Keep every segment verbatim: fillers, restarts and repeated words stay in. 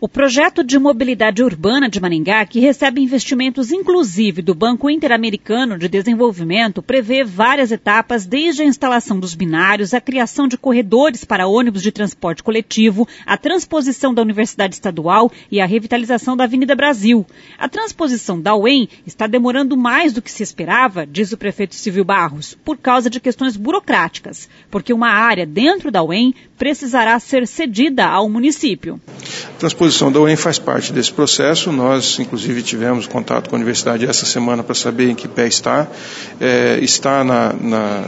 O projeto de mobilidade urbana de Maringá, que recebe investimentos inclusive do Banco Interamericano de Desenvolvimento, prevê várias etapas, desde a instalação dos binários, a criação de corredores para ônibus de transporte coletivo, a transposição da Universidade Estadual e a revitalização da Avenida Brasil. A transposição da U E M está demorando mais do que se esperava, diz o prefeito Silvio Barros, por causa de questões burocráticas, porque uma área dentro da U E M precisará ser cedida ao município. A transposição da U E M faz parte desse processo. Nós, inclusive, tivemos contato com a universidade essa semana para saber em que pé está. É, está na, na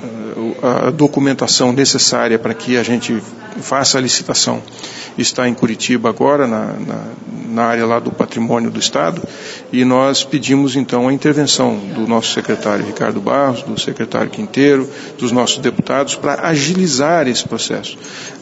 a documentação necessária para que a gente faça a licitação. Está em Curitiba agora, na, na, na área lá do patrimônio do Estado, e nós pedimos então a intervenção do nosso secretário Ricardo Barros, do secretário Quinteiro, dos nossos deputados, para agilizar esse processo.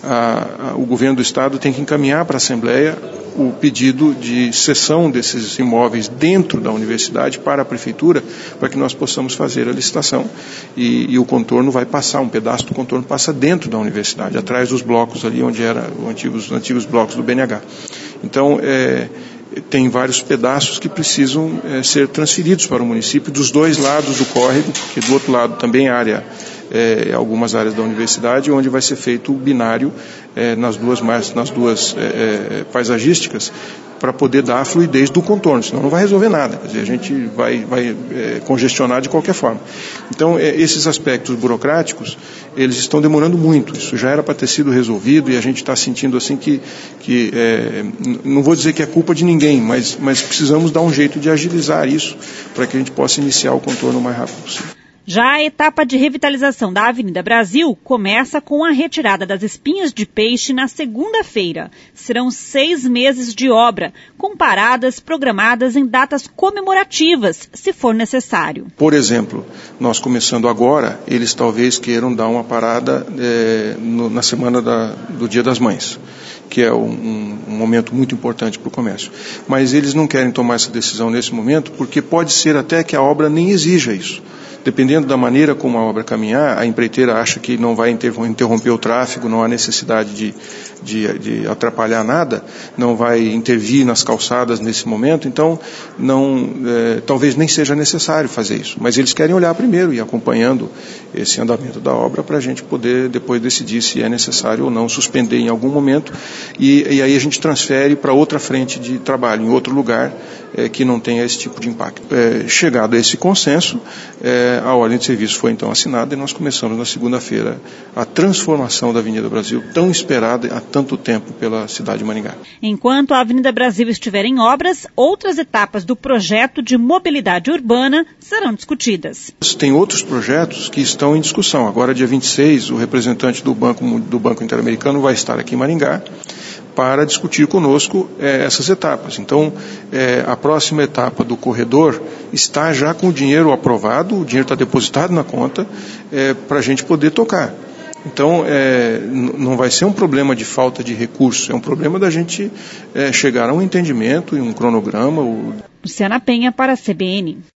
A, a, o governo do Estado tem que encaminhar para a Assembleia o pedido de cessão desses imóveis dentro da universidade para a prefeitura, para que nós possamos fazer a licitação. E, e o contorno vai passar, um pedaço do contorno passa dentro da universidade, atrás dos blocos ali onde eram os antigos, os antigos blocos do B N H. Então, é, tem vários pedaços que precisam é, ser transferidos para o município dos dois lados do córrego, porque do outro lado também há área, é, algumas áreas da universidade, onde vai ser feito o binário é, nas duas, nas duas é, é, paisagísticas, para poder dar a fluidez do contorno, senão não vai resolver nada. Quer dizer, a gente vai, vai é, congestionar de qualquer forma. Então, é, esses aspectos burocráticos, eles estão demorando muito. Isso já era para ter sido resolvido e a gente está sentindo assim que, que é, não vou dizer que é culpa de ninguém, mas, mas precisamos dar um jeito de agilizar isso para que a gente possa iniciar o contorno o mais rápido possível. Já a etapa de revitalização da Avenida Brasil começa com a retirada das espinhas de peixe na segunda-feira. Serão seis meses de obra, com paradas programadas em datas comemorativas, se for necessário. Por exemplo, nós começando agora, eles talvez queiram dar uma parada é, no, na semana da, do Dia das Mães, que é um, um momento muito importante para o comércio. Mas eles não querem tomar essa decisão nesse momento, porque pode ser até que a obra nem exija isso. Dependendo da maneira como a obra caminhar, a empreiteira acha que não vai interromper o tráfego, não há necessidade de, de, de atrapalhar nada, não vai intervir nas calçadas nesse momento, então não, é, talvez nem seja necessário fazer isso. Mas eles querem olhar primeiro e ir acompanhando esse andamento da obra para a gente poder depois decidir se é necessário ou não suspender em algum momento e, e aí a gente transfere para outra frente de trabalho, em outro lugar é, que não tenha esse tipo de impacto. É, chegado a esse consenso, é, a ordem de serviço foi então assinada e nós começamos na segunda-feira a transformação da Avenida Brasil, tão esperada há tanto tempo pela cidade de Maringá. Enquanto a Avenida Brasil estiver em obras, outras etapas do projeto de mobilidade urbana serão discutidas. Tem outros projetos que estão em discussão. Agora, dia vinte e seis, o representante do Banco, do Banco Interamericano vai estar aqui em Maringá para discutir conosco eh, essas etapas. Então, eh, a próxima etapa do corredor está já com o dinheiro aprovado, o dinheiro está depositado na conta, eh, para a gente poder tocar. Então, é, não vai ser um problema de falta de recursos, é um problema da gente é, chegar a um entendimento e um cronograma. Luciana Penha para a C B N.